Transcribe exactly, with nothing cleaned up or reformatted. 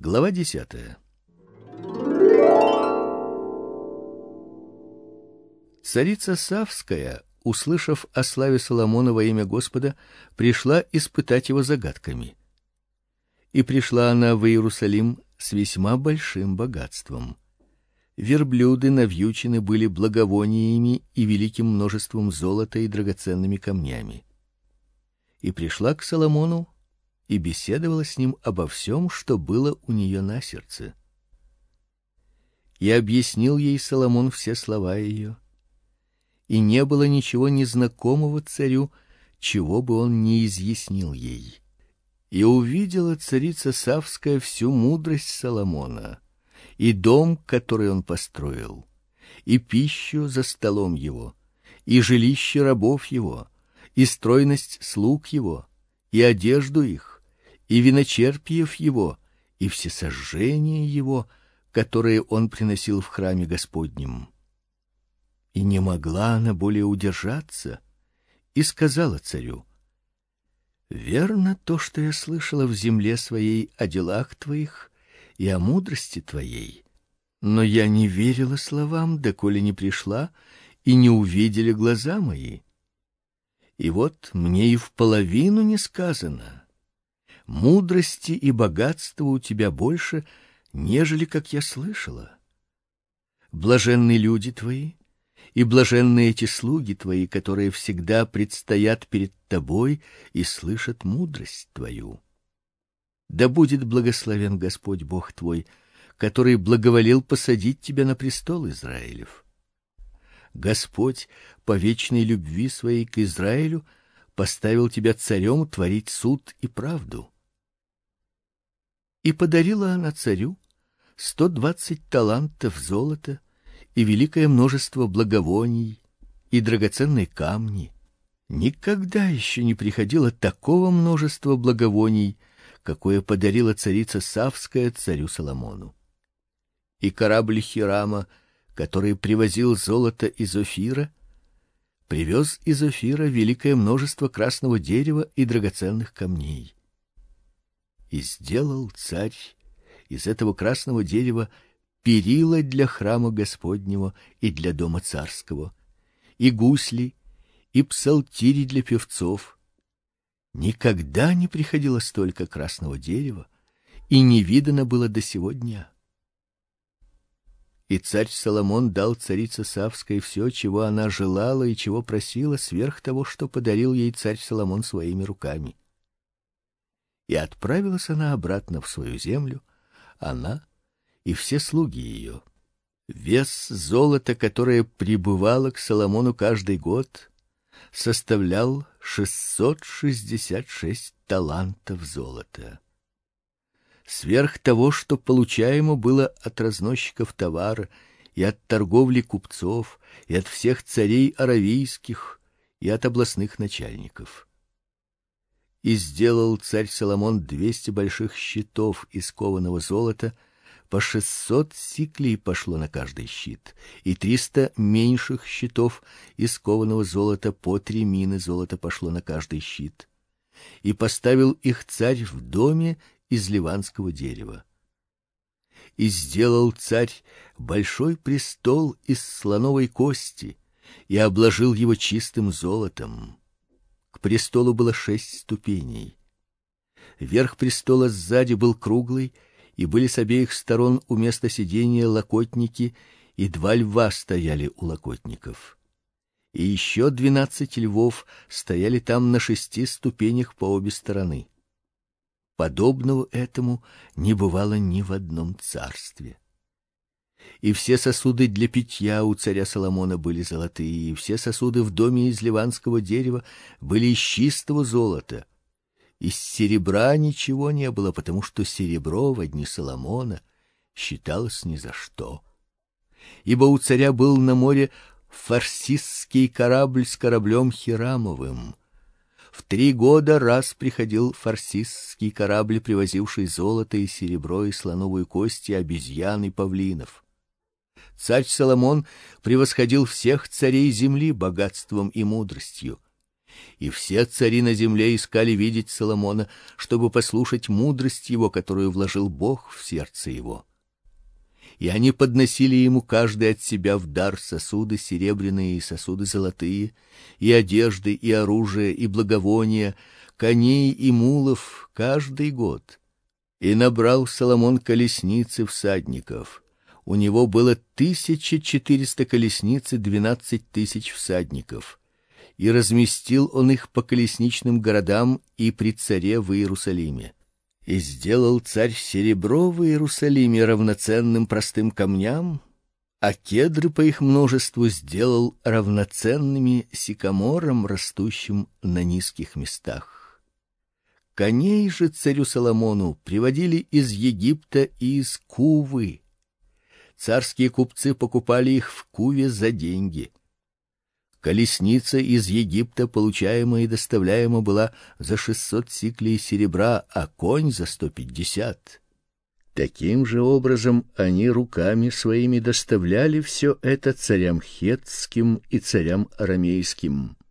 Глава десятая. Царица Савская, услышав о славе Соломона во имя Господа, пришла испытать его загадками. И пришла она в Иерусалим с весьма большим богатством. Верблюды навьючены были благовониями и великим множеством золота и драгоценными камнями. И пришла к Соломону и беседовала с ним обо всем, что было у нее на сердце. И объяснил ей Соломон все слова ее. И не было ничего незнакомого царю, чего бы он не изъяснил ей. И увидела царица Савская всю мудрость Соломона, и дом, который он построил, и пищу за столом его, и жилище рабов его, и стройность слуг его, и одежду их, и виночерпиев его, и всесожжения его, которые он приносил в храме Господнем. И не могла она более удержаться, и сказала царю: верно то, что я слышала в земле своей о делах твоих и о мудрости твоей, но я не верила словам, доколе не пришла и не увидели глаза мои. И вот мне и в половину не сказано. Мудрости и богатства у тебя больше, нежели как я слышала. Блаженны люди твои, и блаженны эти слуги твои, которые всегда предстоят перед тобой и слышат мудрость твою. Да будет благословен Господь Бог твой, который благоволил посадить тебя на престол Израилев. Господь по вечной любви своей к Израилю поставил тебя царем творить суд и правду. И подарила она царю сто двадцать талантов золота и великое множество благовоний и драгоценные камни. Никогда еще не приходило такого множества благовоний, какое подарила царица Савская царю Соломону. И корабль Хирама, который привозил золото из Офира, привез из Офира великое множество красного дерева и драгоценных камней. И сделал царь из этого красного дерева перила для храма Господнего и для дома царского, и гусли, и псалтири для певцов. Никогда не приходило столько красного дерева, и не видано было до сего дня. И царь Соломон дал царице Савской все, чего она желала и чего просила, сверх того, что подарил ей царь Соломон своими руками. И отправилась она обратно в свою землю, она и все слуги ее. Вес золота, которое прибывало к Соломону каждый год, составлял шестьсот шестьдесят шесть талантов золота. Сверх того, что получаемо было от разносчиков товара и от торговли купцов, и от всех царей аравийских, и от областных начальников. И сделал царь Соломон двести больших щитов из кованого золота, по шестьсот сиклей пошло на каждый щит, и триста меньших щитов из кованого золота по три мины золота пошло на каждый щит. И поставил их царь в доме из ливанского дерева. И сделал царь большой престол из слоновой кости и обложил его чистым золотом. К престолу было шесть ступеней. Верх престола сзади был круглый, и были с обеих сторон у места сидения локотники, и два льва стояли у локотников. И еще двенадцать львов стояли там на шести ступенях по обе стороны. Подобного этому не бывало ни в одном царстве. И все сосуды для питья у царя Соломона были золотые, и все сосуды в доме из ливанского дерева были из чистого золота. Из серебра ничего не было, потому что серебро во дни Соломона считалось ни за что. Ибо у царя был на море фарсисский корабль с кораблем Хирамовым. В три года раз приходил фарсисский корабль, привозивший золото и серебро и слоновую кость и обезьян и павлинов. Царь Соломон превосходил всех царей земли богатством и мудростью. И все цари на земле искали видеть Соломона, чтобы послушать мудрость его, которую вложил Бог в сердце его. И они подносили ему каждый от себя в дар сосуды серебряные и сосуды золотые, и одежды, и оружие, и благовония, коней и мулов каждый год. И набрал Соломон колесниц и всадников. У него было тысяча четыреста колесниц и двенадцать тысяч всадников. И разместил он их по колесничным городам и при царе в Иерусалиме. И сделал царь серебро в Иерусалиме равноценным простым камням, а кедры по их множеству сделал равноценными сикаморам, растущим на низких местах. Коней же царю Соломону приводили из Египта и из Кувы. Царские купцы покупали их в Куве за деньги. Колесница из Египта, получаемая и доставляема, была за шестьсот сиклей серебра, а конь за сто пятьдесят. Таким же образом они руками своими доставляли все это царям хеттским и царям арамейским.